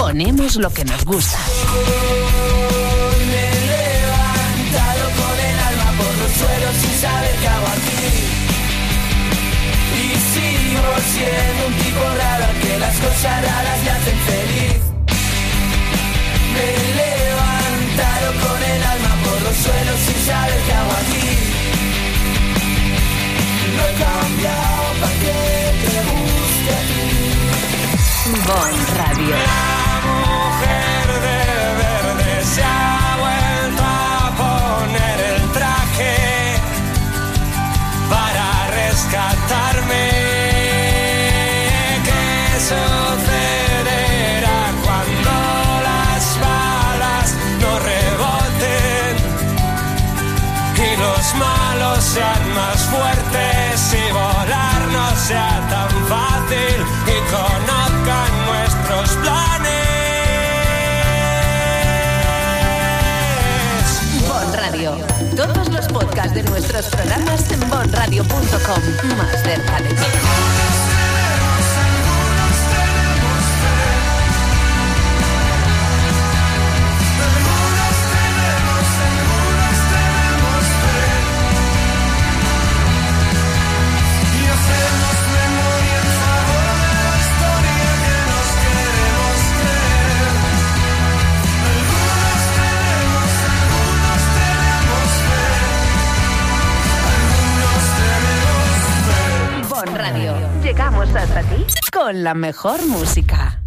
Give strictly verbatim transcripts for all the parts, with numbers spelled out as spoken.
ponemos lo que nos gusta. Me he levantado con el alma por los suelos sin saber qué hago aquí. Y sigo siendo un tipo raro al que las cosas raras le hacen feliz. Me he levantado con el alma por los suelos sin saber qué hago aquí. No he cambiado para que te guste a ti. Bon Radio. La mujer de verde se ha vuelto a poner el traje para rescatarme. ¿Qué sucederá cuando las balas no reboten y los malos sean más fuertes y volar no sea tan fácil y conozcan nuestros planes? Bon Radio. Todos los podcasts de nuestros programas en bon radio punto com. Más cerca de ti. Radio. Llegamos hasta ti con la mejor música.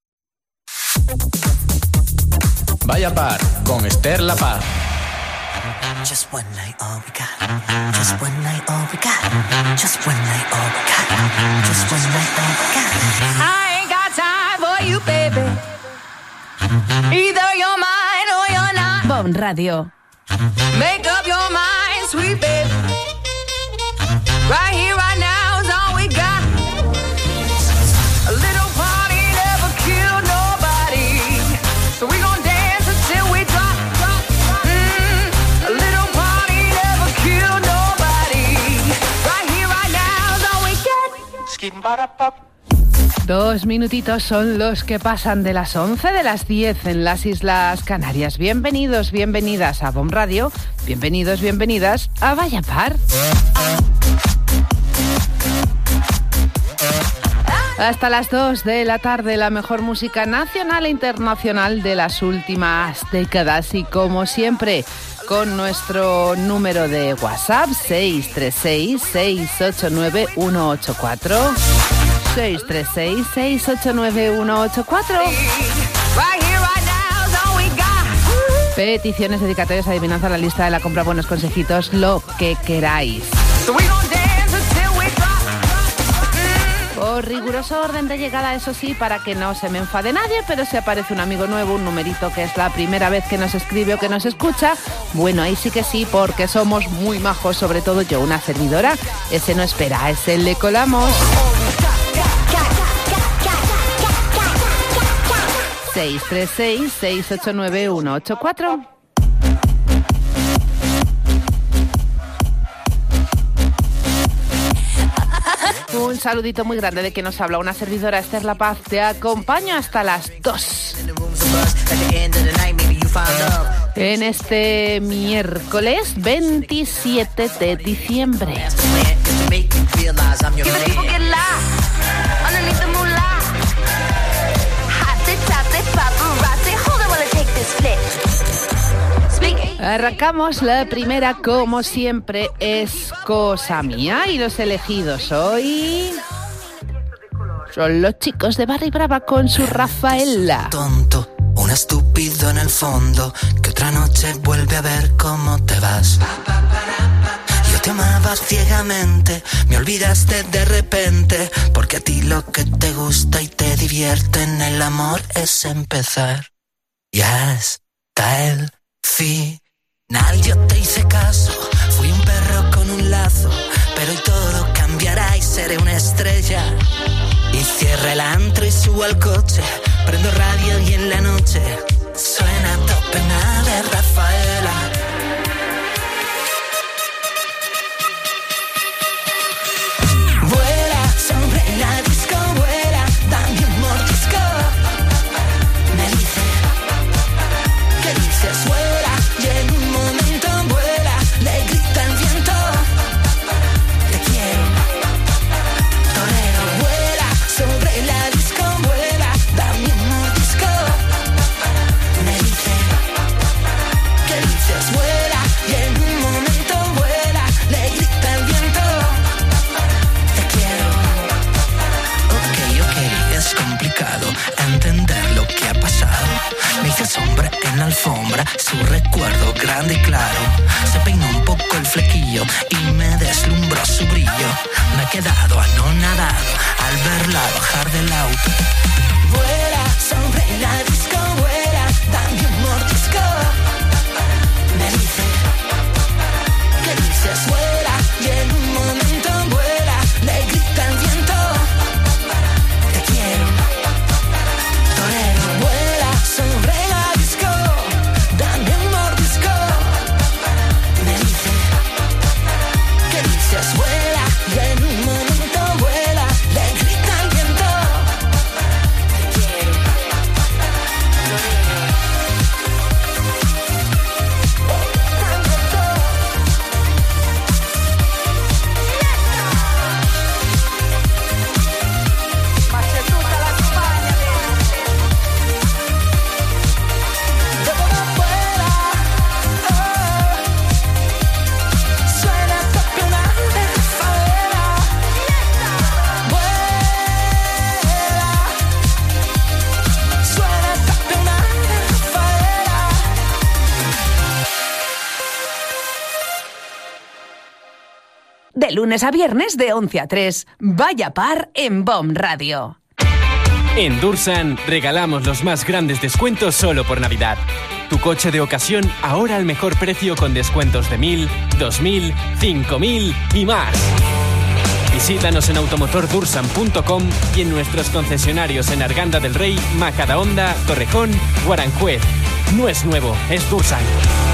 Vaya Par con Esther La Paz. Just one night, all we got. Just one night, all we got. Just one night, all we got. Just one night, all we got. I ain't got time for you, baby. Either you're mine or you're not. Bon Radio. Make up your mind, sweet baby. Right here, right now is all we got. A little party never killed nobody, so we gon' dance until we drop, drop, drop. Mm, a little party never killed nobody. Right here, right now is all we get. Skin para pop. Dos minutitos son los que pasan de las once de las diez en las Islas Canarias. Bienvenidos, bienvenidas a Bon Radio. Bienvenidos, bienvenidas a Vaya Par. Hasta las dos de la tarde, la mejor música nacional e internacional de las últimas décadas. Y como siempre, con nuestro número de WhatsApp, seis tres seis, seis ocho nueve, uno ocho cuatro. seis tres seis, seis ocho nueve, uno ocho cuatro. Peticiones, dedicatorias, adivinanza, la lista de la compra, buenos consejitos, lo que queráis. Por riguroso orden de llegada, eso sí, para que no se me enfade nadie, pero si aparece un amigo nuevo, un numerito que es la primera vez que nos escribe o que nos escucha, bueno, ahí sí que sí, porque somos muy majos, sobre todo yo, una servidora. Ese no espera, ese le colamos. seis tres seis, seis ocho nueve, uno ocho cuatro. Un saludito muy grande de que nos habla una servidora, Esther La Paz. Te acompaño hasta las dos. En este miércoles veintisiete de diciembre. Arrancamos. La primera, como siempre, es cosa mía, y los elegidos hoy son los chicos de Barry Brava con su Rafaela. Tonto, un estúpido en el fondo, que otra noche vuelve a ver cómo te vas. Yo te amaba ciegamente, me olvidaste de repente, porque a ti lo que te gusta y te divierte en el amor es empezar. Y hasta el fin. Yo te hice caso, fui un perro con un lazo, pero hoy todo cambiará y seré una estrella. Y cierro el antro y subo al coche, prendo radio y en la noche suena Top Pena de Rafaela. Vuela sobre la disco, vuela, dame un mordisco. Me hice sombra en la alfombra, su recuerdo grande y claro. Se peinó un poco el flequillo y me deslumbró su brillo. Me he quedado anonadado al verla bajar del auto. Vuela sobre la disco, vuela, dame un mordisco. Me dice, ¿qué dices? Vuela, y en un momento vuela, le grita el viento. Te quiero, torero. Vuela sobre la disco, dame un mordisco. Me dice, ¿qué dices? Vuela, y en un momento vuela, le grita el viento. Te quiero, torero. De lunes a viernes de once a tres, Vaya Par en B O M Radio. En Dursan regalamos los más grandes descuentos solo por Navidad. Tu coche de ocasión ahora al mejor precio con descuentos de mil, dos mil, cinco mil y más. Visítanos en automotor dursan punto com y en nuestros concesionarios en Arganda del Rey, Majadahonda, Torrejón, Guaranjuez. No es nuevo, es Dursan.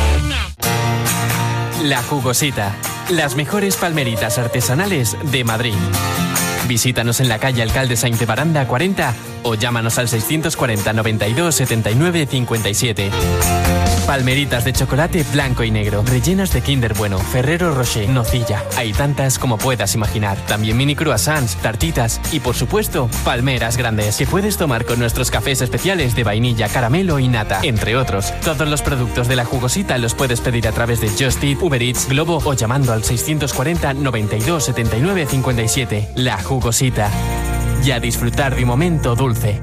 La Jugosita. Las mejores palmeritas artesanales de Madrid. Visítanos en la calle Alcalde Sainte Baranda cuarenta o llámanos al seiscientos cuarenta, noventa y dos, setenta y nueve, cincuenta y siete. Palmeritas de chocolate blanco y negro, rellenas de Kinder Bueno, Ferrero Rocher, nocilla. Hay tantas como puedas imaginar. También mini croissants, tartitas y, por supuesto, palmeras grandes que puedes tomar con nuestros cafés especiales de vainilla, caramelo y nata, entre otros. Todos los productos de La Jugosita los puedes pedir a través de Just Eat, Uber Eats, Globo o llamando al seiscientos cuarenta, noventa y dos, setenta y nueve, cincuenta y siete. La Jugosita. Y a disfrutar de un momento dulce.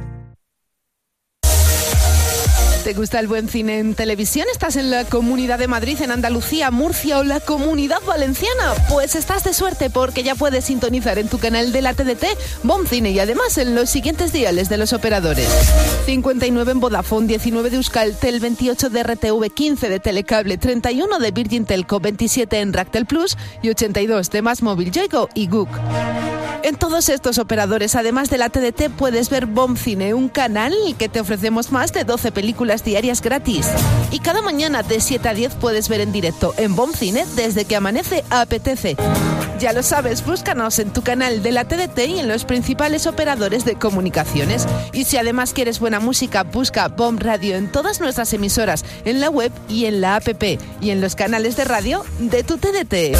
¿Te gusta el buen cine en televisión? ¿Estás en la Comunidad de Madrid, en Andalucía, Murcia o la Comunidad Valenciana? Pues estás de suerte porque ya puedes sintonizar en tu canal de la T D T B O M Cine y además en los siguientes diales de los operadores. cincuenta y nueve en Vodafone, diecinueve de Euskaltel, veintiocho de R T V, quince de Telecable, treinta y uno de Virgin Telco, veintisiete en Ractel Plus y ochenta y dos de Más Móvil, Yoigo y Guk. En todos estos operadores, además de la T D T, puedes ver B O M Cine, un canal que te ofrecemos más de doce películas diarias gratis. Y cada mañana de siete a diez puedes ver en directo en B O M Cine desde que amanece apetece. Ya lo sabes, búscanos en tu canal de la T D T y en los principales operadores de comunicaciones. Y si además quieres buena música, busca B O M Radio en todas nuestras emisoras, en la web y en la app y en los canales de radio de tu T D T.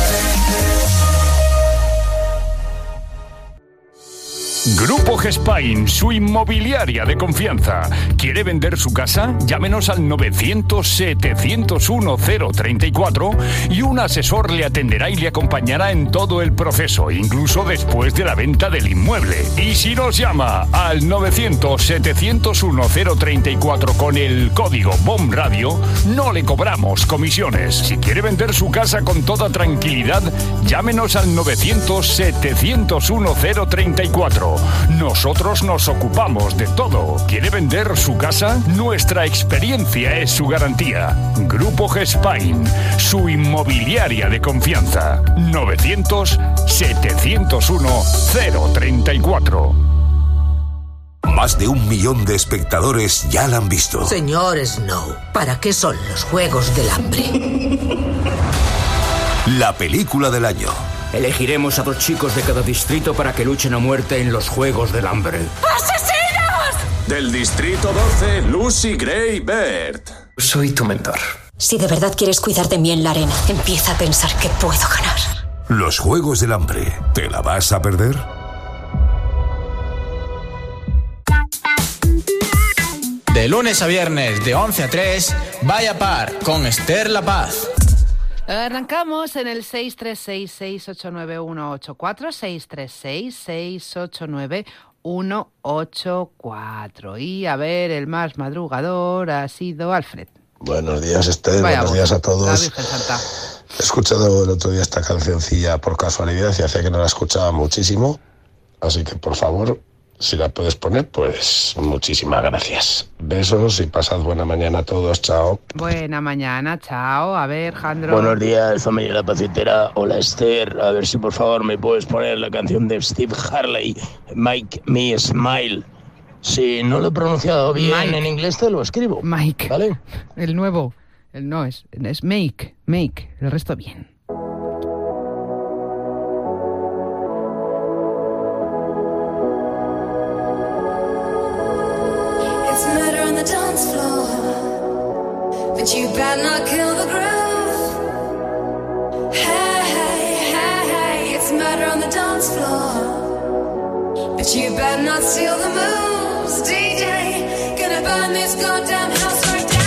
Grupo Gespain, su inmobiliaria de confianza. ¿Quiere vender su casa? Llámenos al novecientos, setecientos uno, cero treinta y cuatro y un asesor le atenderá y le acompañará en todo el proceso, incluso después de la venta del inmueble. Y si nos llama al novecientos, setecientos uno, cero treinta y cuatro con el código B O M Radio, no le cobramos comisiones. Si quiere vender su casa con toda tranquilidad, llámenos al novecientos, setecientos uno, cero treinta y cuatro. Nosotros nos ocupamos de todo. ¿Quiere vender su casa? Nuestra experiencia es su garantía. Grupo Gespain, su inmobiliaria de confianza. novecientos, setecientos uno, cero treinta y cuatro. Más de un millón de espectadores ya la han visto. Señor Snow, ¿para qué son los Juegos del Hambre? La película del año. Elegiremos a dos chicos de cada distrito para que luchen a muerte en los Juegos del Hambre. ¡Asesinos! Del distrito doce, Lucy Gray Baird. Soy tu mentor. Si de verdad quieres cuidar de mí en la arena, empieza a pensar que puedo ganar. Los Juegos del Hambre. ¿Te la vas a perder? De lunes a viernes, de once a tres, Vaya Par con Esther La Paz. Arrancamos en el seis tres seis, seis ocho nueve, uno ocho cuatro, seis tres seis, seis ocho nueve, uno ocho cuatro. Y a ver, el más madrugador ha sido Alfred. Buenos días, Esther. Vaya Buenos voz. días a La todos. Virgen Santa. He escuchado el otro día esta cancioncilla por casualidad y hacía que no la escuchaba muchísimo. Así que, por favor, si la puedes poner, pues muchísimas gracias. Besos y pasad buena mañana a todos. Chao. Buena mañana, chao. A ver, Jandro. Buenos días, familia La Pacitera. Hola, Esther. A ver si por favor me puedes poner la canción de Steve Harley, Make Me Smile. Si no lo he pronunciado bien Mike. en inglés, te lo escribo. Mike. ¿Vale? El nuevo. El no, es, es make, make. El resto bien. It's murder on the dance floor, but you better not kill the groove. Hey, hey, hey, hey, it's murder on the dance floor, but you better not steal the moves. D J, gonna burn this goddamn house right down.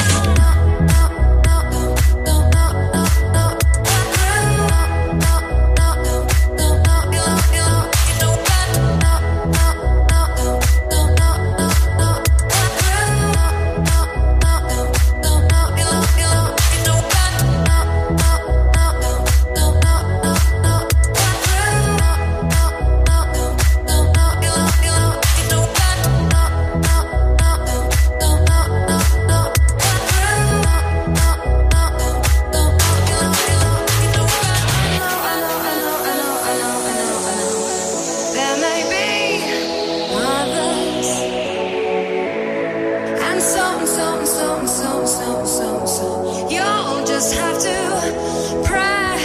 There may be others, and so and so and so and so and so and so and so. You'll just have to pray.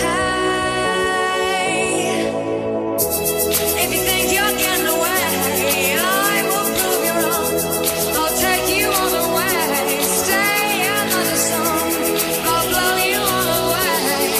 If you think you're getting away, I will prove you wrong. I'll take you all the way. Stay another song. I'll blow you all away.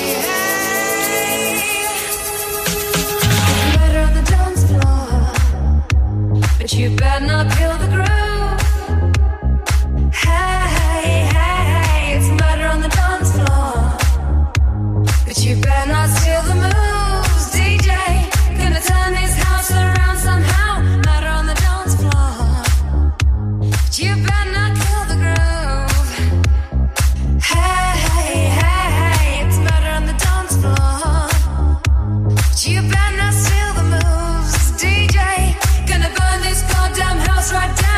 It's murder on the dance floor, but you better not kill the groove. Hey, hey, hey, it's murder on the dance floor, but you better not steal the moves. D J, gonna turn this house around somehow. Murder on the dance floor, but you better not kill the groove. Hey, hey, hey, hey, it's murder on the dance floor, but you better not steal the moves. D J, gonna burn this goddamn house right down.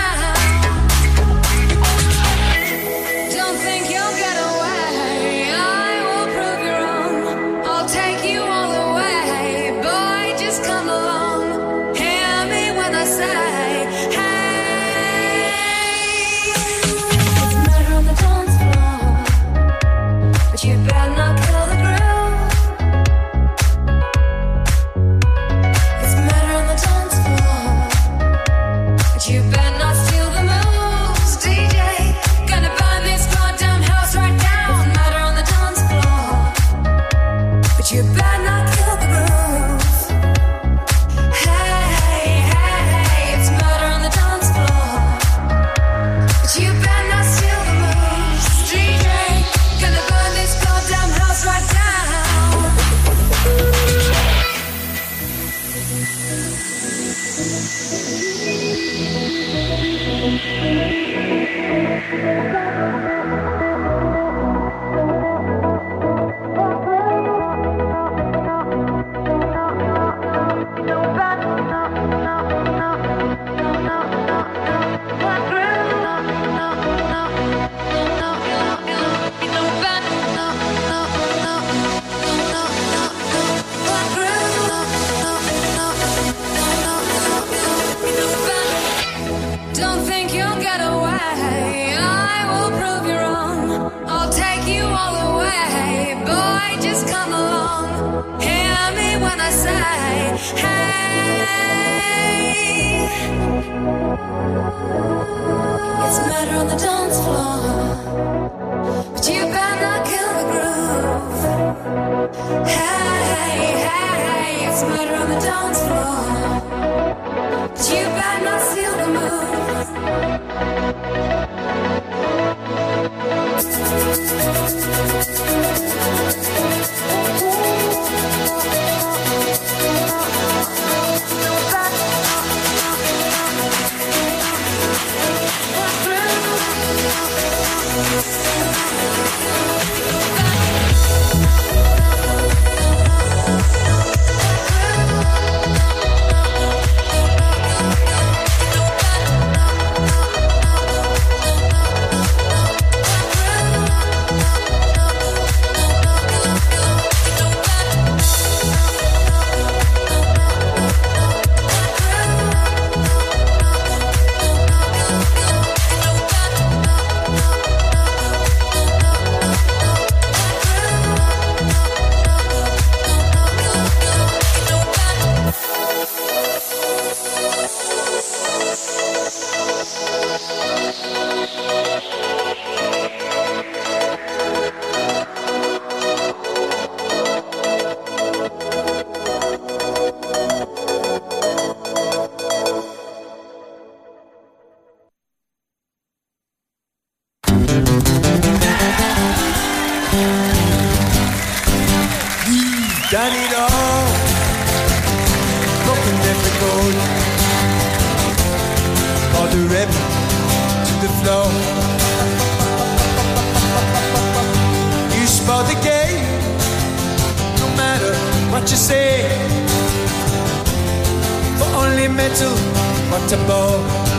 Don't think you'll get away. I will prove you wrong. I'll take you all the way. Boy, just come along. Hear me when I say, hey. It's murder on the dance floor, but you better not kill the groove. It's murder on the dance floor, but you better not steal the moves. D J, gonna burn this goddamn house right down. Murder on the dance floor, but you better not kill the groove. Hey, hey, hey, hey, it's murder on the dance floor, but you better not steal the moves. D J, gonna burn this goddamn house right down. Don't think you'll get away. I will prove you wrong. I'll take you all the way. Boy, just come along. Hear me when I say, hey. It's murder on the dance floor, but you better not kill the groove. Hey, hey, hey, it's murder on the dance floor, but you better not steal the move. Done it all, broken every code, all the rhythm to the flow. You spoil the game, no matter what you say, for only metal, what a ball.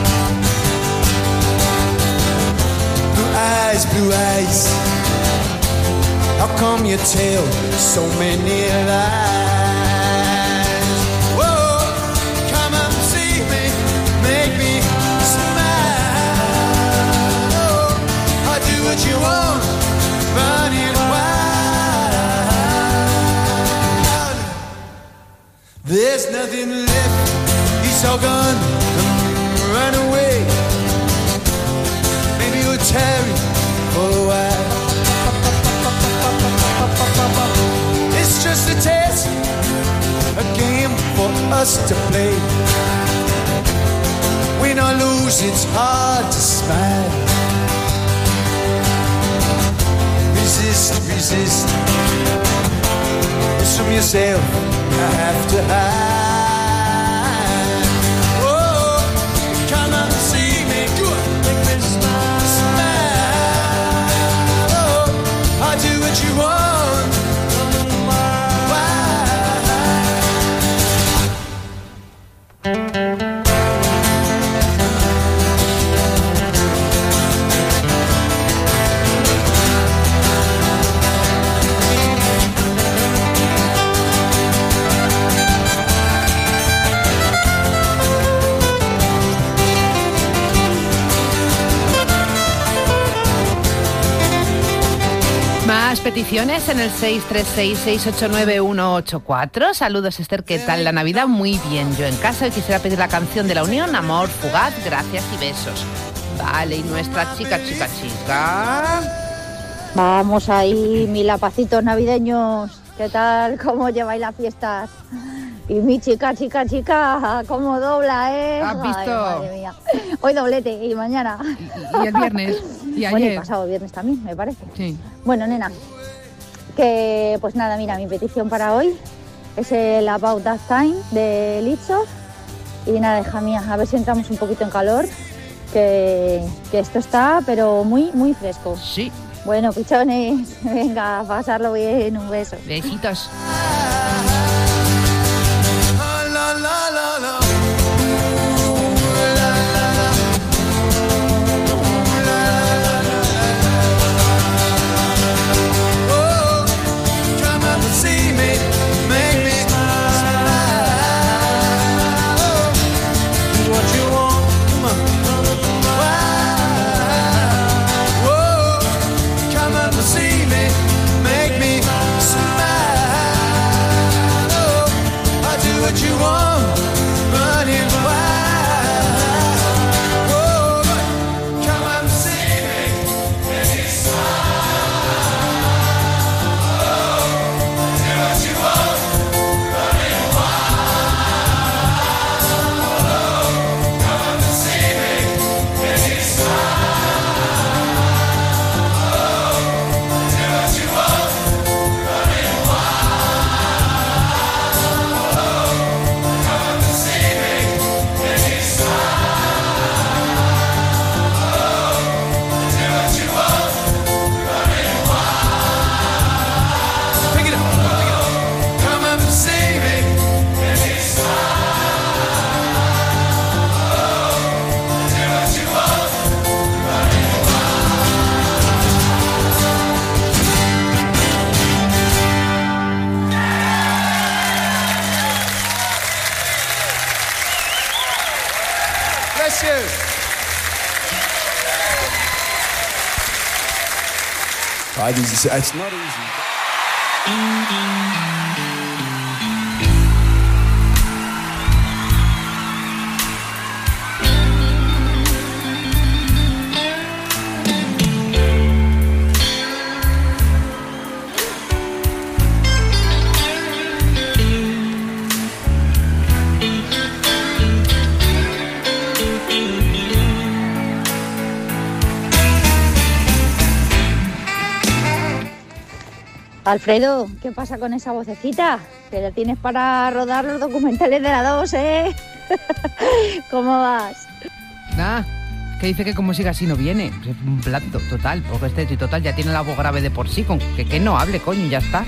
Blue eyes, blue eyes, how come you tell so many lies? Whoa, come and see me, make me smile. Oh, I'll do what you want, running wild. There's nothing left, he's all gone, run away. Maybe you'll tarry for a while. It's just a test, a game for us to play. Win or lose, it's hard to smile. Resist, resist. It's from yourself I have to hide. Oh, come and see me, make me smile. Smile. Oh, I'll do what you want. Más peticiones en el seis tres seis, seis ocho nueve, uno ocho cuatro. Saludos, Esther, ¿qué tal la Navidad? Muy bien, yo en casa y quisiera pedir la canción de la Unión, Amor Fugaz, gracias y besos. Vale, y nuestra chica, chica, chica... Vamos ahí, mis lapacitos navideños. ¿Qué tal? ¿Cómo lleváis las fiestas? Y mi chica, chica, chica, cómo dobla, ¿eh? ¿Has visto? Ay, madre mía. Hoy doblete y mañana. Y, y el viernes. Y ayer. Bueno, y pasado viernes también, me parece. Sí. Bueno, nena, que pues nada, mira, mi petición para hoy es el About That Time de Licho. Y nada, hija mía, a ver si entramos un poquito en calor, que, que esto está, pero muy, muy fresco. Sí. Bueno, pichones, venga, a pasarlo bien, un beso. Besitos. Right, it's, it's not easy. Alfredo, ¿qué pasa con esa vocecita? Que la tienes para rodar los documentales de la dos, ¿eh? ¿Cómo vas? Nada, que dice que como siga así no viene. Es un plato total, porque este total ya tiene la voz grave de por sí, con que, que no hable, coño, ya está.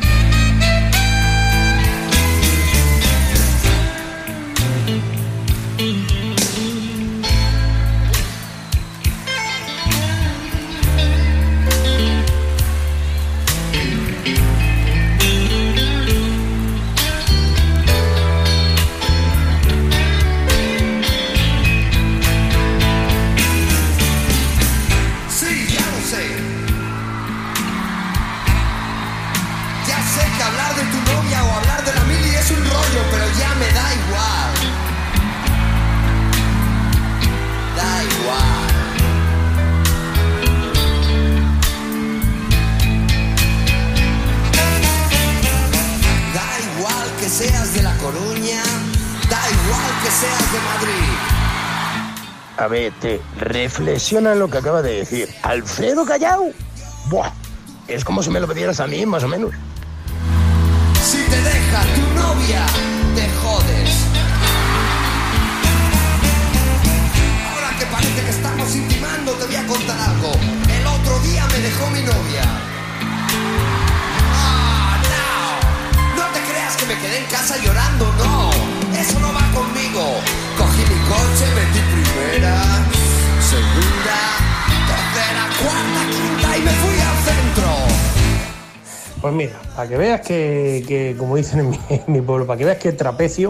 A ver, te reflexiona en lo que acaba de decir. ¿Alfredo Callao? Buah, es como si me lo pidieras a mí, más o menos. Si te deja tu novia, te jodes. Ahora que parece que estamos intimando, te voy a contar algo. El otro día me dejó mi novia. Ah, no. No te creas que me quedé en casa llorando, no. Eso no va conmigo. Cogí mi coche, metí primera, segunda, tercera, cuarta, quinta y me fui al centro. Pues mira, para que veas que, que como dicen en mi, en mi pueblo, para que veas que trapecio,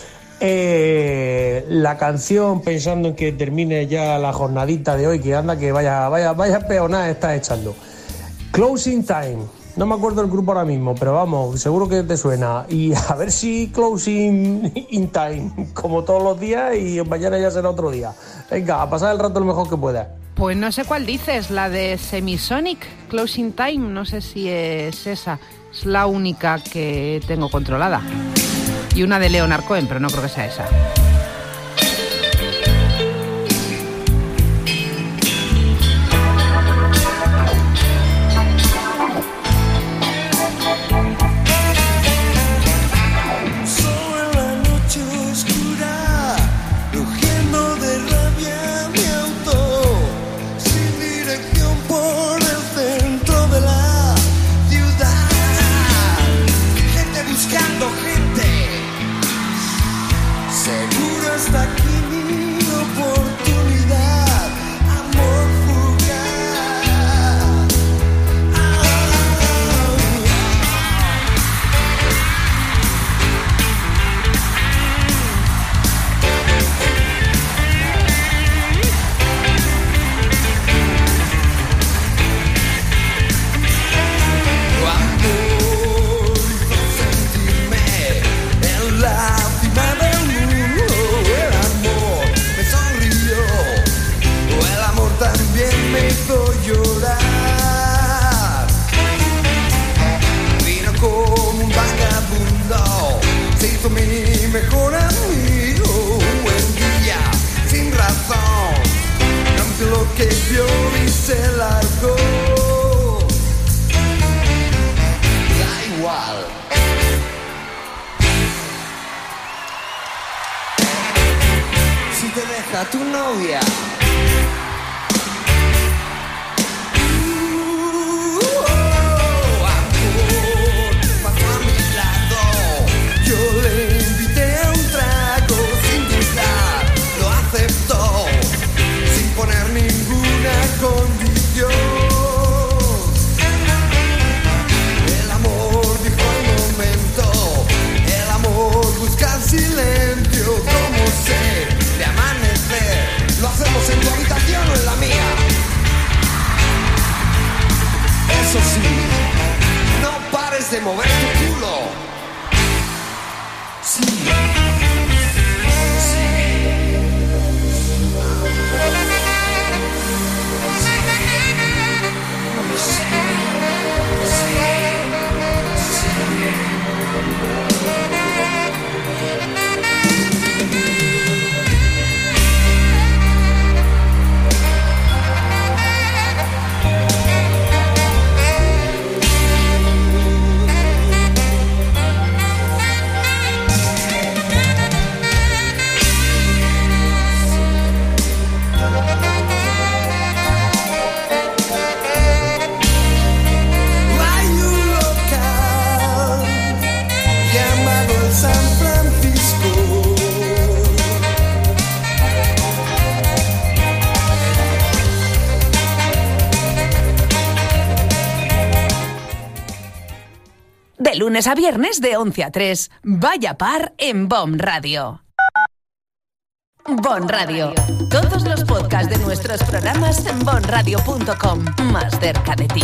eh, la canción, pensando en que termine ya la jornadita de hoy, que anda, que vaya, vaya, vaya peonada estás echando. Closing Time. No me acuerdo el grupo ahora mismo, pero vamos, seguro que te suena. Y a ver si Closing in Time, como todos los días, y mañana ya será otro día. Venga, a pasar el rato lo mejor que puedas. Pues no sé cuál dices, la de Semisonic, Closing Time, no sé si es esa. Es la única que tengo controlada. Y una de Leonard Cohen, pero no creo que sea esa. Tu novia. De mover tu culo. Sí. De lunes a viernes de once a tres. Vaya par en Bon Radio. Bon Radio. Todos los podcasts de nuestros programas en bon radio punto com. Más cerca de ti.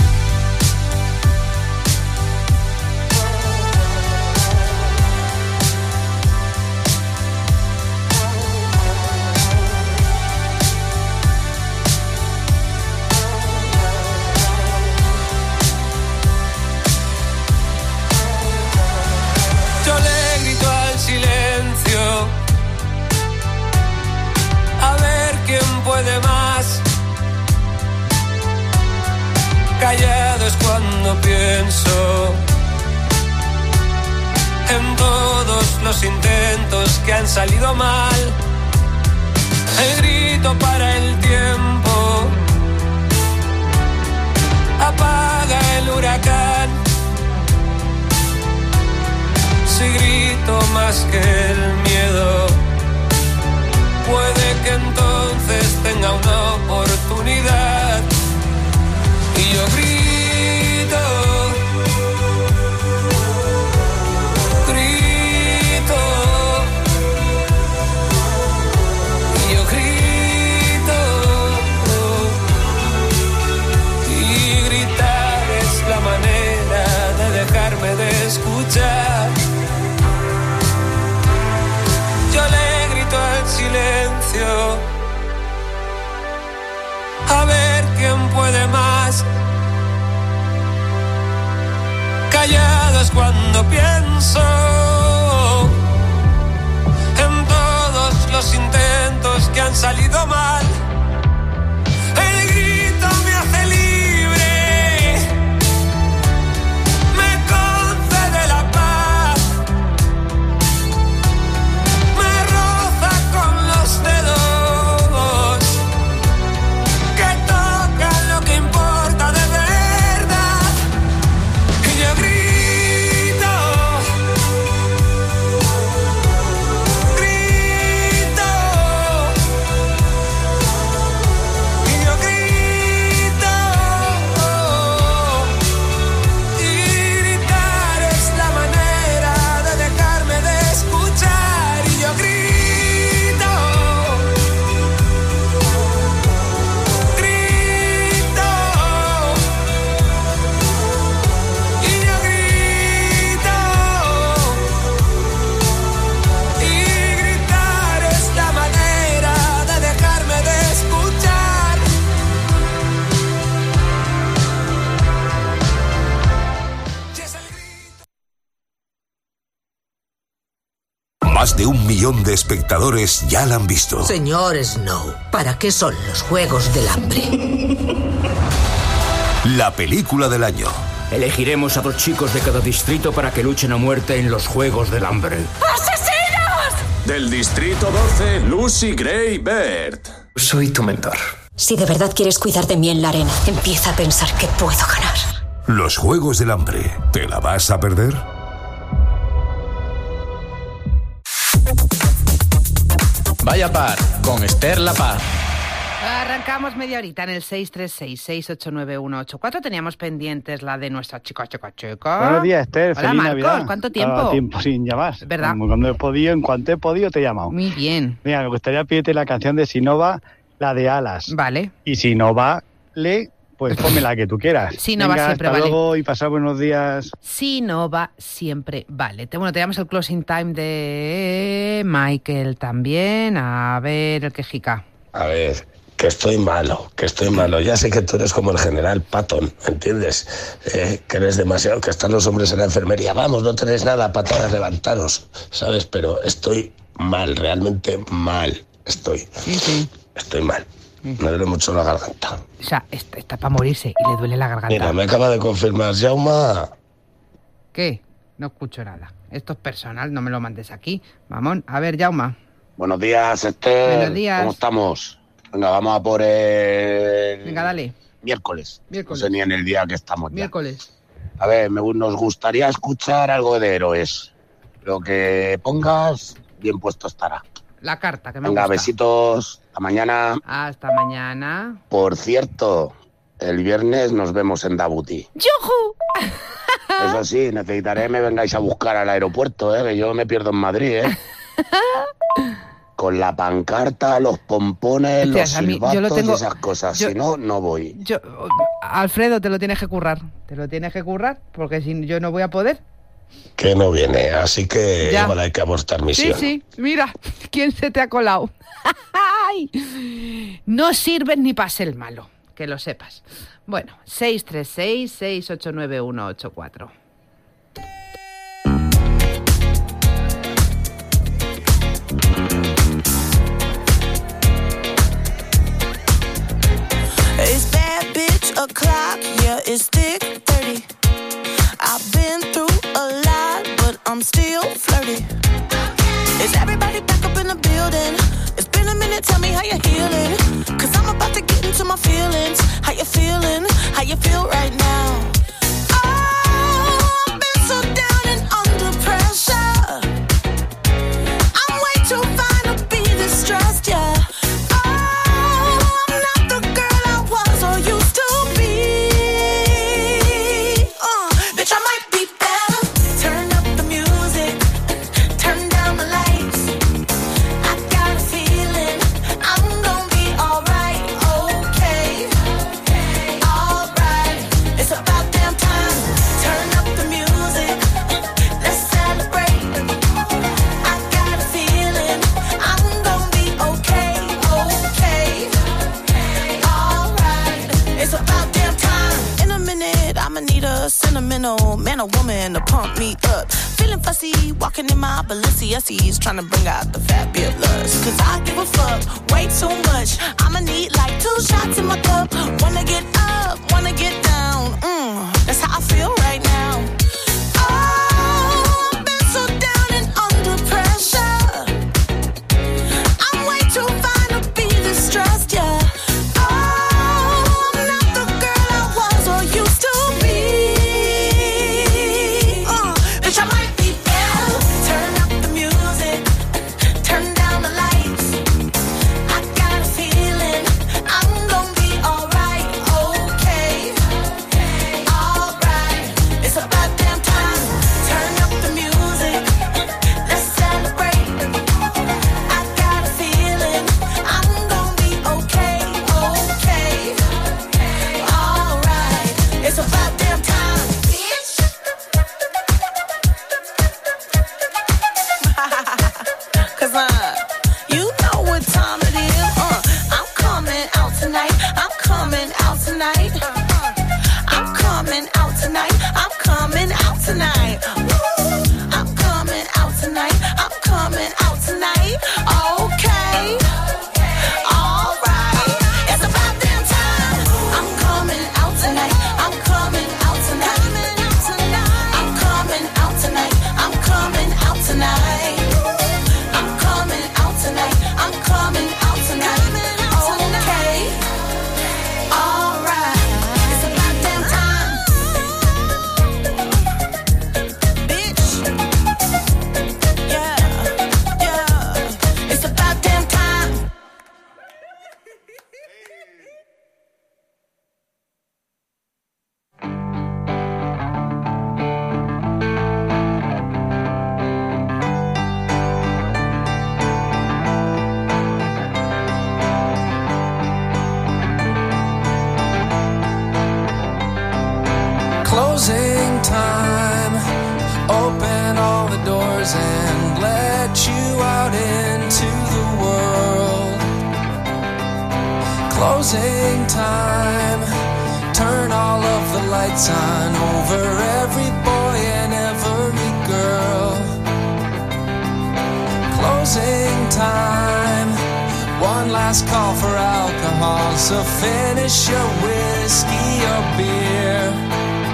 Yo le grito al silencio, a ver quién puede más. Callado es cuando pienso en todos los intentos que han salido mal. El grito para el tiempo apaga el huracán. Si grito más que el miedo, puede que entonces tenga una oportunidad. Y yo grito, grito, y yo grito, y gritar es la manera de dejarme de escuchar. Yo le grito al silencio, a ver quién puede más. Callado es cuando pienso en todos los intentos que han salido mal. El grito me hace libre, me concede la paz, me roza con los dedos que tocan lo que importa de verdad. Y yo grito, grito, y yo grito, y gritar es la manera de dejarme de escuchar. Y yo grito, grito, y yo grito, y gritar es la manera de dejarme de escuchar. Más de un millón de espectadores ya la han visto. Señor Snow, ¿para qué son los Juegos del Hambre? La película del año. Elegiremos a dos chicos de cada distrito para que luchen a muerte en los Juegos del Hambre. ¡Asesinos! Del distrito doce, Lucy Gray Baird. Soy tu mentor. Si de verdad quieres cuidar de mí en la arena, empieza a pensar que puedo ganar. Los Juegos del Hambre. ¿Te la vas a perder? Vaya par con Esther La Paz. Arrancamos media horita en el seis tres seis, seis ocho nueve, uno ocho cuatro. Teníamos pendientes la de nuestra chica, chica, chica. Buenos días, Esther. Hola, Feliz Marcos. Navidad. ¿Cuánto tiempo? Estaba tiempo sin llamar. ¿Verdad? Como cuando he podido, en cuanto he podido, te he llamado. Muy bien. Mira, me gustaría pedirte la canción de Sinova, la de Alas. Vale. Y si no vale, pues ponme la que tú quieras. Si no va, Venga, siempre hasta vale. luego y pasad buenos días. Si no va, siempre vale. Te- Bueno, teníamos el closing time de Michael también. A ver, el quejica. A ver, que estoy malo, que estoy malo. Ya sé que tú eres como el general Patton, ¿entiendes? Eh, que eres demasiado, que están los hombres en la enfermería. Vamos, no tenéis nada, patadas, levantaros, ¿sabes? Pero estoy mal, realmente mal estoy. Sí, sí. Estoy mal. Me duele mucho la garganta. O sea, está, está para morirse y le duele la garganta. Mira, me acaba de confirmar Jauma. ¿Qué? No escucho nada. Esto es personal, no me lo mandes aquí. Vamos, a ver, Jauma. Buenos días, Esther. Buenos días. ¿Cómo estamos? Venga, vamos a por el... Venga, dale. Miércoles. Miércoles. No sé ni en el día que estamos ya. Miércoles. A ver, me, nos gustaría escuchar algo de héroes. Lo que pongas, bien puesto estará. La carta, que me Venga, gusta. besitos. Hasta mañana. Hasta mañana. Por cierto, el viernes nos vemos en Dabuti. ¡Yujú! Eso sí, necesitaré que me vengáis a buscar al aeropuerto, ¿eh? Que yo me pierdo en Madrid, ¿eh? Con la pancarta, los pompones, Hostia, los a mí- yo silbatos lo tengo- y esas cosas. yo- Si no, no voy. Yo, Alfredo, te lo tienes que currar. Te lo tienes que currar, porque si yo no voy a poder. Que no viene, así que Ya. igual hay que abortar Sí, misión. sí, mira, ¿quién se te ha colado? Ay, no sirves ni para ser malo, que lo sepas. Bueno, seis tres seis, seis ocho nueve uno ocho cuatro. It's bad bitch o'clock, yeah, it's thick thirty. I've been through a lot, but I'm still flirty. Is everybody back up in the building? It's been a minute, tell me how you're healing. Cause I'm about to get into my feelings. How you feeling? How you feel right now? Oh, I've been so down and under pressure. I'm way too fine to be distressed, yeah. Sentimental man or woman to pump me up. Feeling fussy, walking in my Balenciennes, trying to bring out the fabulous. Cause I give a fuck way too much. I'ma need like two shots in my cup. Wanna get up, wanna get down. Mm, that's how I feel right now. Oh, I've been so down and under pressure. I'm way too fine to be distressed, yeah. Closing time, open all the doors and let you out into the world. Closing time, turn all of the lights on over every boy and every girl. Closing time, one last call for alcohol, so finish your whiskey or beer.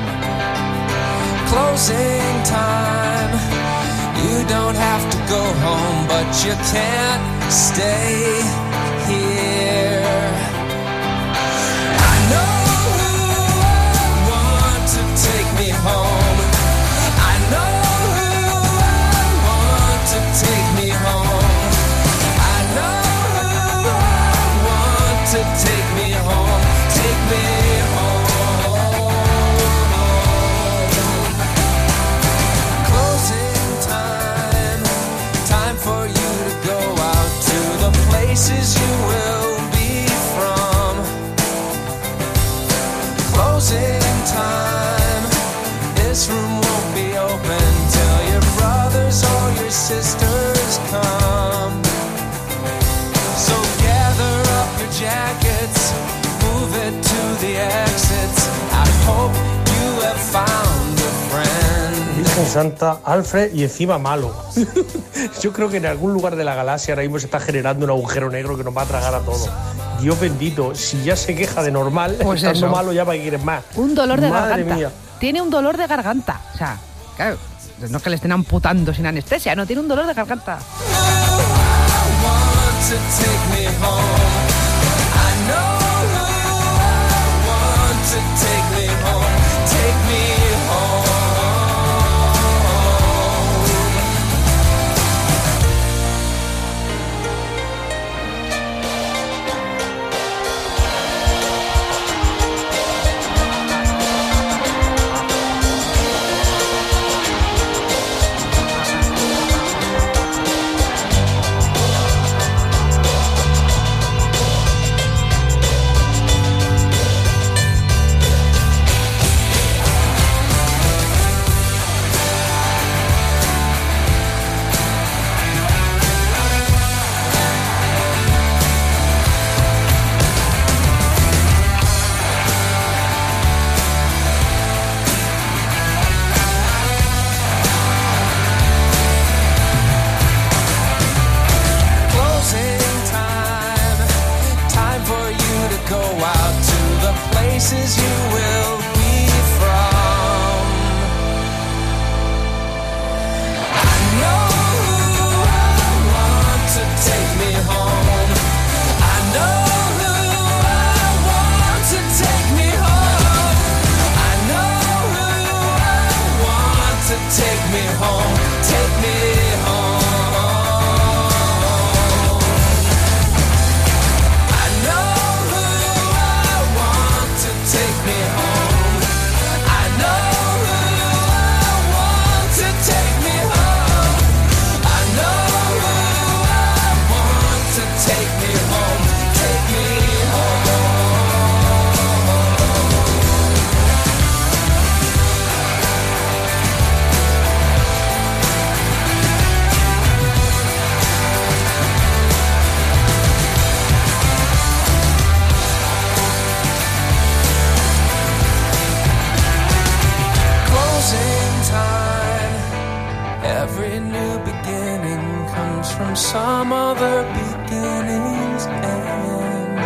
Closing time, you don't have to go home, but you can't stay here. I know who I want to take me home. I know who I want to take me home. I know who I want to take me home. Take me home. closing time. This room won't be open till your brothers or your sisters come. So gather up your jackets, move it to the exits. I hope you have found a friend. Virgen Santa, Alfred y encima malo. Yo creo que en algún lugar de la galaxia ahora mismo se está generando un agujero negro que nos va a tragar a todos. Dios bendito, si ya se queja de normal, pues estando eso. malo ya para que quieres más. Un dolor de Madre garganta. Mía. Tiene un dolor de garganta. O sea, claro, no es que le estén amputando sin anestesia, no, tiene un dolor de garganta. Some other beginnings end.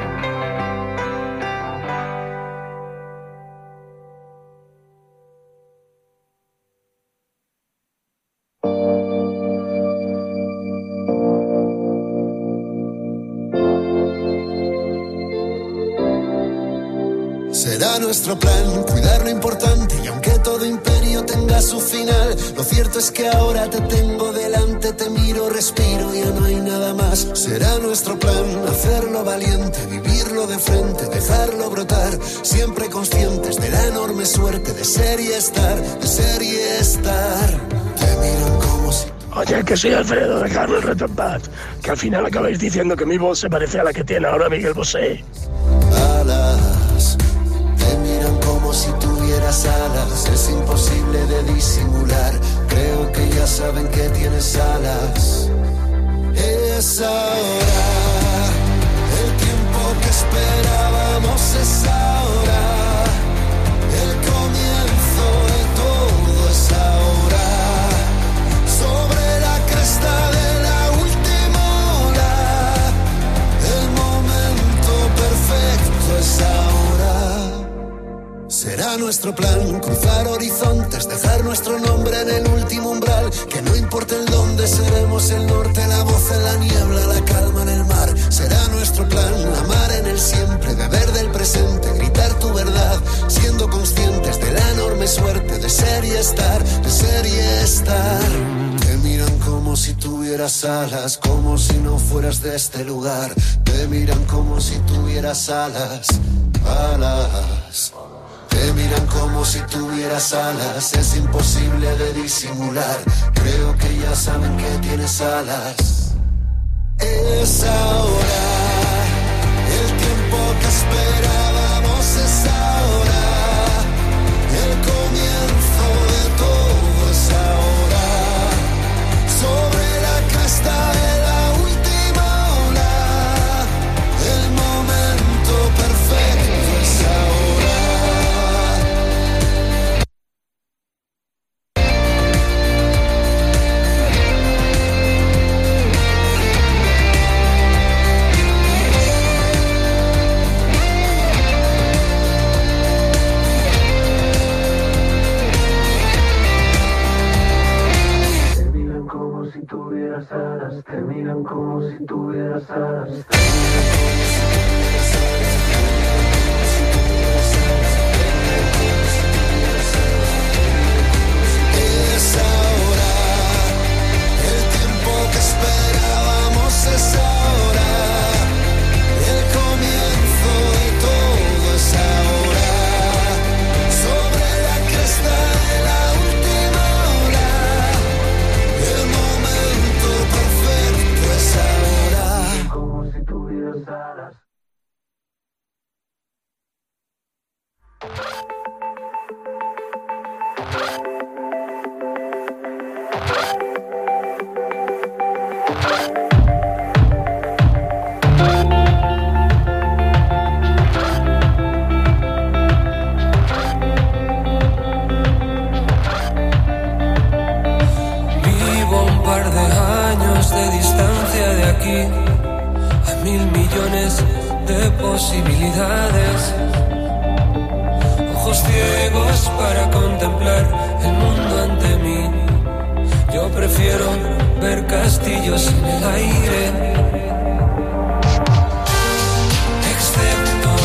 Será nuestro plan cuidar lo importante y aunque todo imperio tenga su final, lo cierto es que ahora te tengo delante, te miro, respiro, ya no hay nada más. Será nuestro plan hacerlo valiente, vivirlo de frente, dejarlo brotar, siempre conscientes de la enorme suerte de ser y estar, de ser y estar. Te miran como si... Oye, que soy Alfredo, dejadme el reto en paz, que al final acabáis diciendo que mi voz se parece a la que tiene ahora Miguel Bosé. Alas, te miran como si tuvieras alas, es imposible de disimular, creo que ya saben que tienes alas. Es ahora, el tiempo que esperábamos es ahora, el comienzo de todo es ahora, sobre la cresta de la última ola, el momento perfecto es ahora. Será nuestro plan cruzar horizontes, dejar nuestro nombre en el último umbral, que no importa el dónde seremos el norte, la voz en la niebla, la calma en el mar. Será nuestro plan amar en el siempre, beber del presente, gritar tu verdad, siendo conscientes de la enorme suerte de ser y estar, de ser y estar. Te miran como si tuvieras alas, como si no fueras de este lugar. Te miran como si tuvieras alas, alas. Te miran como si tuvieras alas, es imposible de disimular, creo que ya saben que tienes alas. Es ahora, el tiempo que esperábamos es ahora, tuvieras alas, te miran como si tuvieras alas. Es ahora, el tiempo que esperábamos es ahora, el comienzo de todo es ahora, sobre la cresta de la última hora, el momento perfecto es ahora. Como si tuvieras alas. Vivo un par de años de distancia de aquí a mil millones de posibilidades. Ojos ciegos para contemplar el mundo ante mí. Yo prefiero ver castillos en el aire. Excepto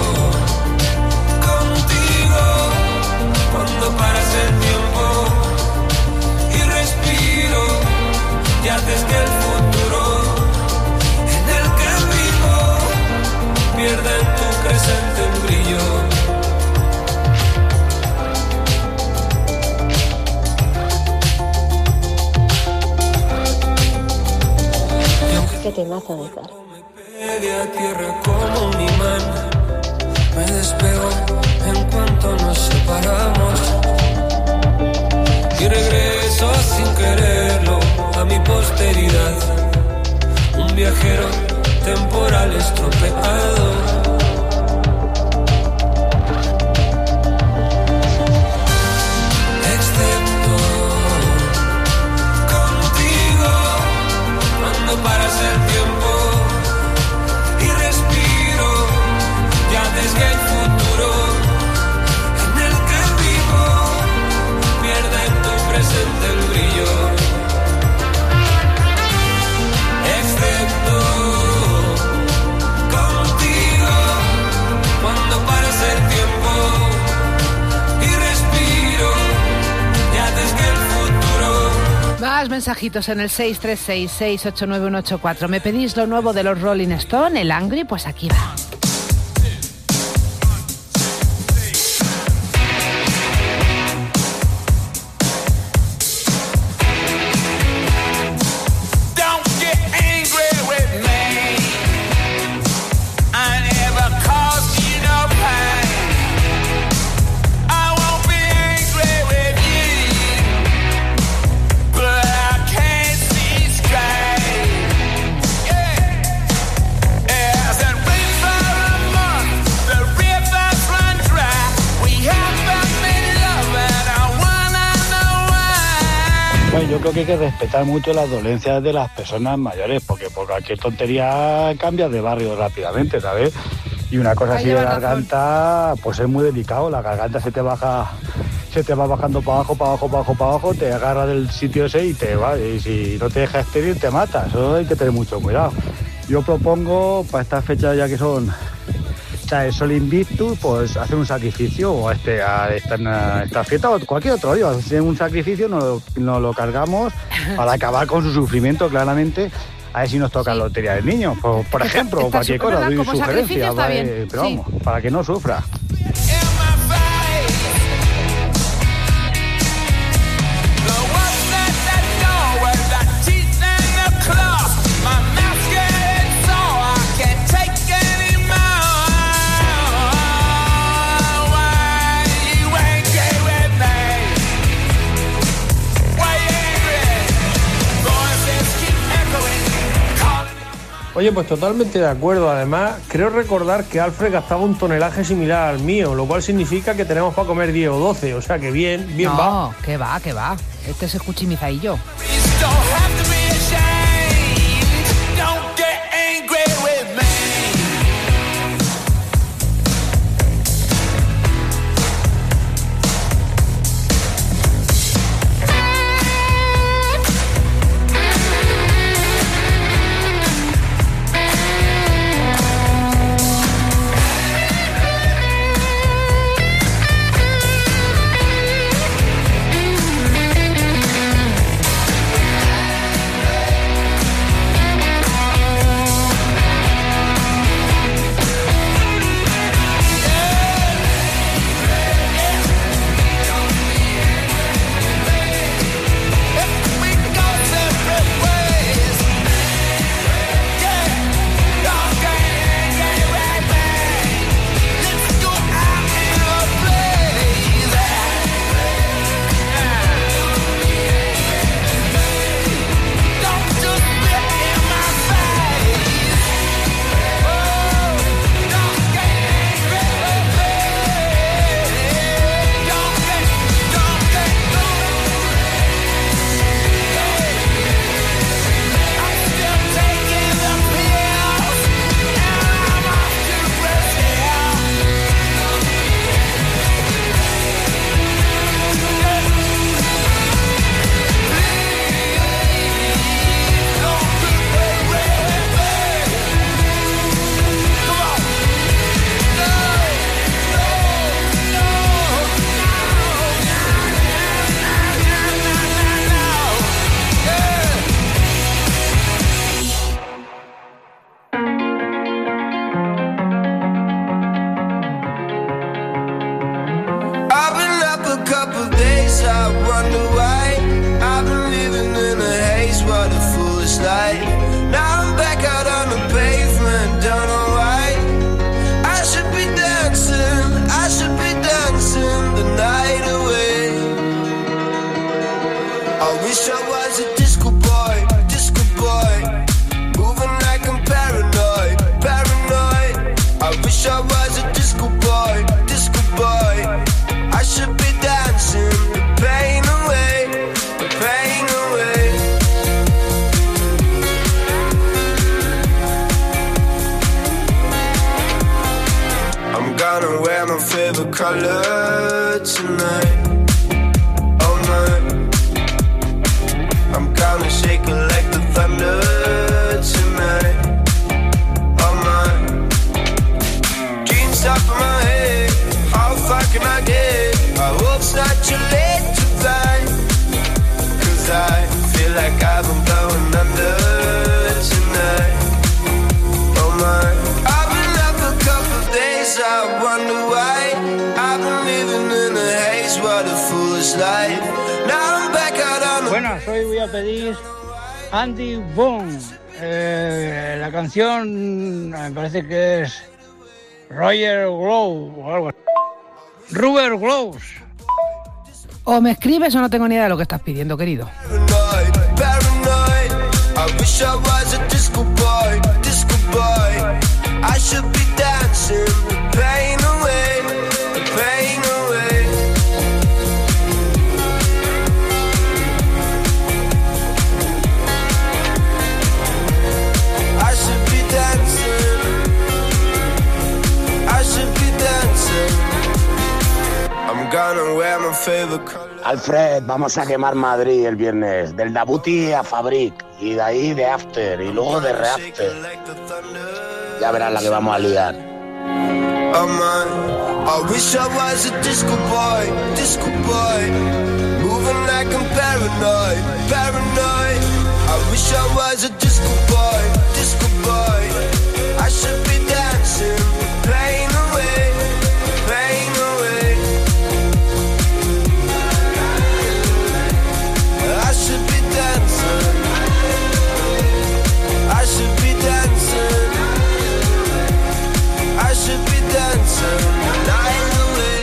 contigo, cuando paras el tiempo y respiro, y haces que el futuro en el que vivo pierda en tu presente el brillo. Qué temazo de cara. Pegué a tierra como un imán, me despego en cuanto nos separamos y regreso sin quererlo a mi posteridad, un viajero temporal estropeado. Paras el tiempo y respiro, y haces que el futuro en el que vivo pierda en tu presente el brillo. Excepto contigo, cuando paras el tiempo y respiro, y haces que el futuro. Más mensajitos en el seis tres seis, seis ocho nueve uno ocho cuatro. ¿Me pedís lo nuevo de los Rolling Stone, el Angry? Pues aquí va. Yo creo que hay que respetar mucho las dolencias de las personas mayores, porque por cualquier tontería cambias de barrio rápidamente, ¿sabes? Y una cosa así de garganta, pues es muy delicado. La garganta se te baja, se te va bajando para abajo, para abajo, para abajo, para abajo, te agarra del sitio ese y te va. Y si no te deja expedir, te mata. Eso hay que tener mucho cuidado. Yo propongo, para estas fechas ya que son, o sea, el Sol Invictus, pues hacer un sacrificio, o este, a esta, a esta fiesta, o cualquier otro día, hacer un sacrificio, nos, nos lo cargamos para acabar con su sufrimiento, claramente. A ver si nos toca la lotería del niño, por, por ejemplo, o cualquier cosa, doy sugerencia, ¿vale? Pero vamos, sí, para que no sufra. Oye, pues totalmente de acuerdo. Además, creo recordar que Alfred gastaba un tonelaje similar al mío, lo cual significa que tenemos para comer diez o doce. O sea que bien, bien no, va. No, que va, que va. Este es escuchimizadillo. days, I wonder why I've been living in a haze, what a foolish life. Now I'm back out on the pavement, don't know why. I should be dancing, I should be dancing the night away. I wish I was a disco boy, disco boy, moving like I'm paranoid, paranoid. I wish I was a disco boy, disco boy. I should be dancing the pain away, the pain away. I'm gonna wear my favorite color tonight, all night. I'm gonna shake it like the thunder tonight, all night. Dreams up in my head, how far can I get? I hope it's not too late to find, cause I feel like I've been going under tonight, oh my. I've been up a couple days, I wonder why I've been living in a haze, what a foolish life. Now I'm back out on the... Buenas, hoy voy a pedir Andy Boone. Eh, la canción me parece que es Roger Glow o algo así. Rubber Glows. O me escribes o no tengo ni idea de lo que estás pidiendo, querido. Paranoid, paranoid. I wish I was a disco boy, disco boy. I should be dancing the pain away, the pain away. I should be dancing, I should be dancing. I'm gonna wear my favorite color. Alfred, vamos a quemar Madrid el viernes, del Dabuti a Fabric, y de ahí de After, y luego de Reafter. Ya verás la que vamos a liar. Oh man, I wish I was a disco boy, disco boy, moving like I'm paranoid, paranoid. I wish I was a disco boy, disco boy. I should be dancing, pain away, pain away. I should be dancing, I should be dancing, I should be dancing the night away.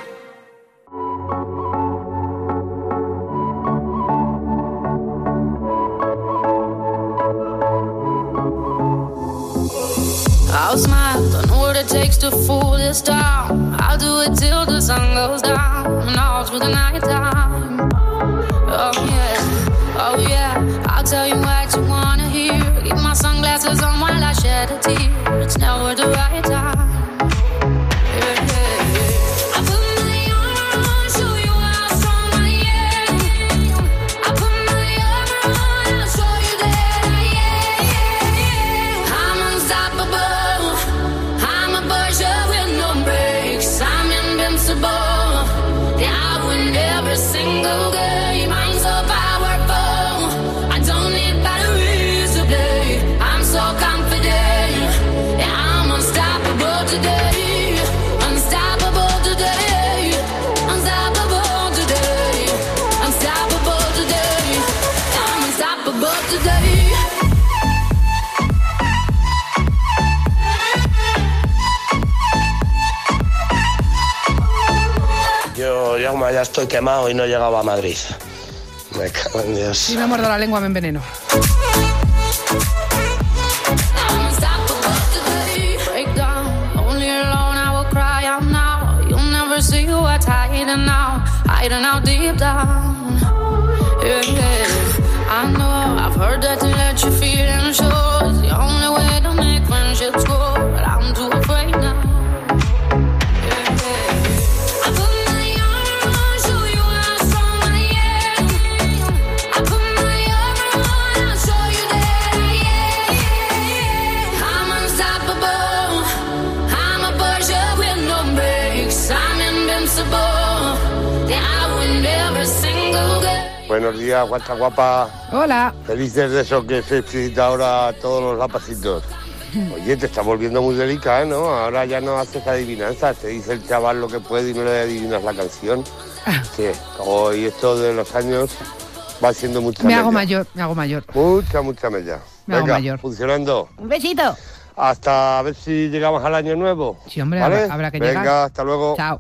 I'll smile, don't know what it takes to fool this town. I'll do it till the sun goes down and all through the night time. Oh yeah, oh yeah, I'll tell you what you wanna hear. Keep my sunglasses on while I shed a tear. It's never the right time. Yeah, yeah, yeah. I put my armor on, show you how strong I am. I put my armor on, I'll show you that I am. I'm unstoppable, I'm a Persia with no brakes. I'm invincible, yeah, I win every single game. I'm so powerful, I don't need batteries to play. I'm so confident, yeah, I'm unstoppable today. Unstoppable today, unstoppable today, unstoppable today. I'm unstoppable today. Yo, Jaume, ya estoy quemado y no he llegado a Madrid. Me cago en Dios. Si me muerdo la lengua me enveneno. I'm unstoppable today. Break down, only alone I will cry out now. You'll never see what's hiding now, hiding out deep down. Yeah, yeah. I know, I've heard that to let your feelings show is the only way to make friendships grow, but I'm too afraid now. Yeah, yeah. I put my armor on, show you how strong I am. I put my armor on, I'll show you that I am. I'm unstoppable, I'm a Persia with no brakes. I'm invincible, yeah, I win every single game. Buenos días, guacha guapa. Hola. Felices de eso que se felicita ahora a todos los rapacitos. Oye, te estás volviendo muy delicada, ¿no? Ahora ya no haces adivinanzas, te dice el chaval lo que puede y no le adivinas la canción. Sí, hoy esto de los años va siendo mucha Me mella. hago mayor, me hago mayor. Mucha, mucha mella. Me hago Venga, mayor. funcionando. Un besito. Hasta a ver si llegamos al año nuevo. Sí, hombre, ¿vale? habrá, habrá que Venga, llegar. Venga, hasta luego. Chao.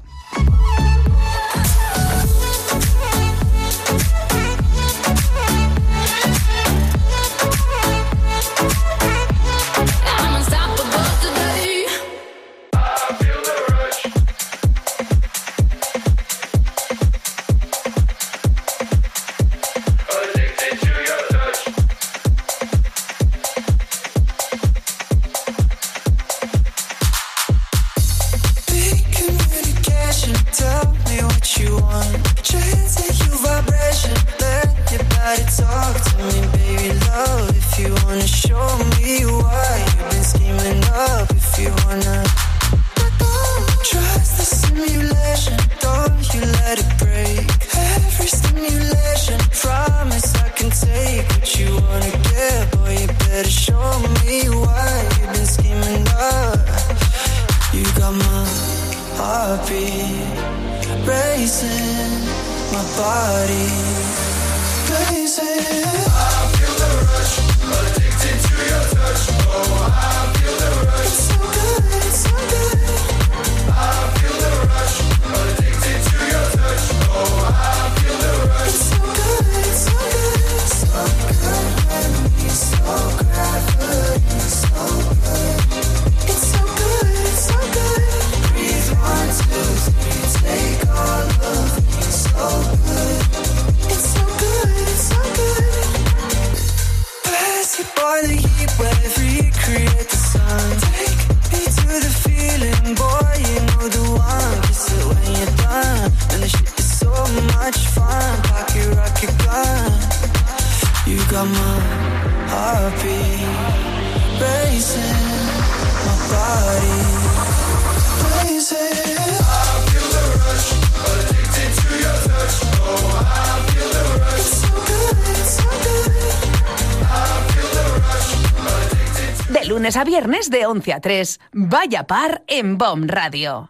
De lunes a viernes de once a tres, Vaya Par en Bon Radio.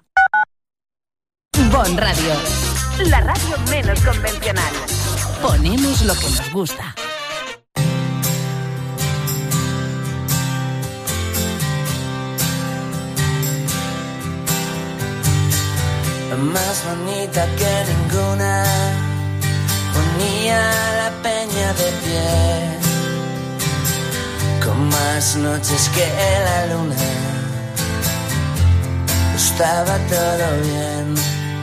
Bon Radio, la radio menos convencional. Ponemos lo que nos gusta. Más bonita que ninguna, ponía la peña de pie, con más noches que la luna, estaba todo bien.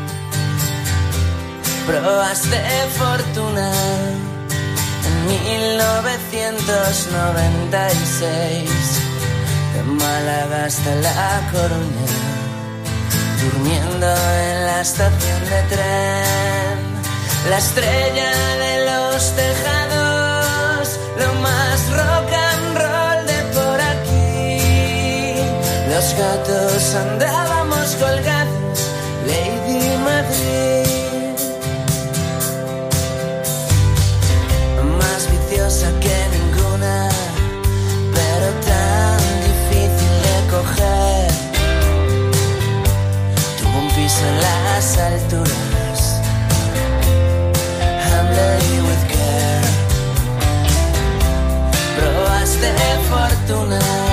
Probaste fortuna en mil novecientos noventa y seis, de Málaga hasta La Coruña, durmiendo en la estación de tren, la estrella de los tejados, lo más rock and roll de por aquí. Los gatos andábamos colgados, Lady Madrid. Más viciosa que ninguna, pero tan difícil de coger. En las alturas, handle with care. Probaste fortuna